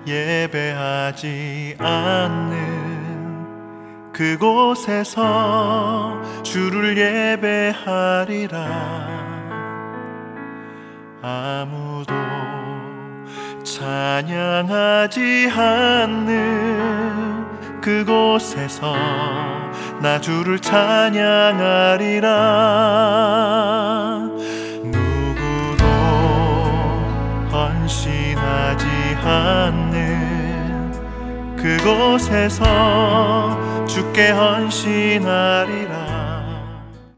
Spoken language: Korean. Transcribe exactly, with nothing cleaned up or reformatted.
예배하지 않는 그곳에서 주를 예배하리라. 아무도 찬양하지 않는 그곳에서 나 주를 찬양하리라. 누구도 헌신하지 않는 그곳에서 주께 헌신하리라.